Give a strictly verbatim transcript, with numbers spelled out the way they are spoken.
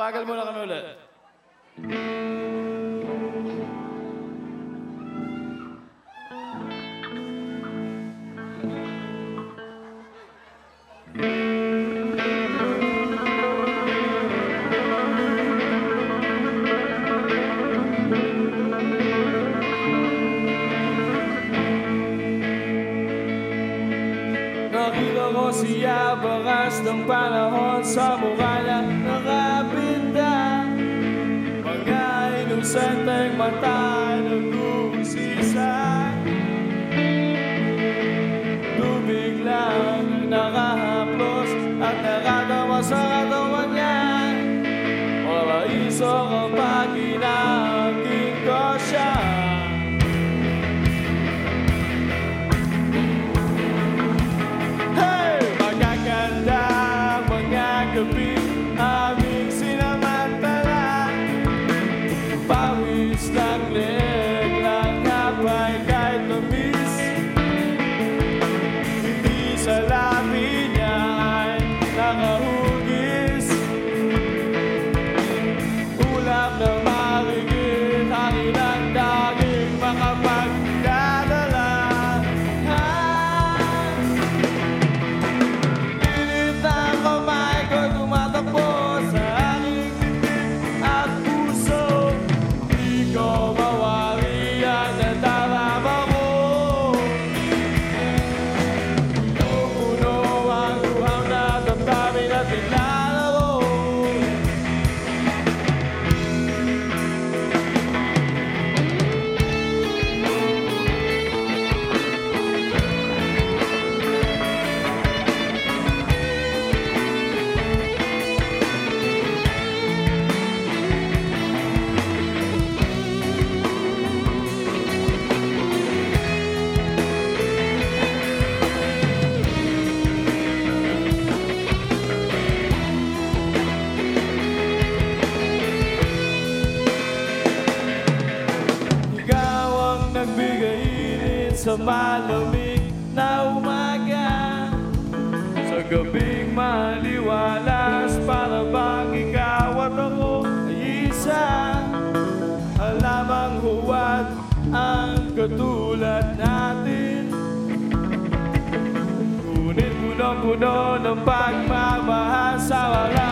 Bagal muna kami ulit. Nakita ko siya bakas ng panahon sa mukha niya nakapinda. Mga inosenteng mata nag-uusisa. Tubig lang nakahaplos at nakatawa sa katawan niya. Paraiso kapag ginaging ko siya. Gabi aming sinamantala. Pawis ng leg lang kapay kahit tamis. Hindi sa labi niya ay nakahugis. Ulap na marigit ang ilang daging makapagdadala. Nagbigay init sa malamig na umaga. Sa gabing maliwalas, para bang ikaw at ako ay isa. Halamang huwad ang katulad natin. Ngunit puno-puno ng pagmamahal sa wala.